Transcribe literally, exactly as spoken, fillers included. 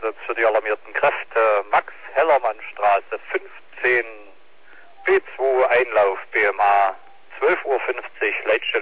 Straße zu die alarmierten Kräfte, Max-Hellermann-Straße fünfzehn, B zwei Einlauf, B M A, zwölf Uhr fünfzig, Leitstelle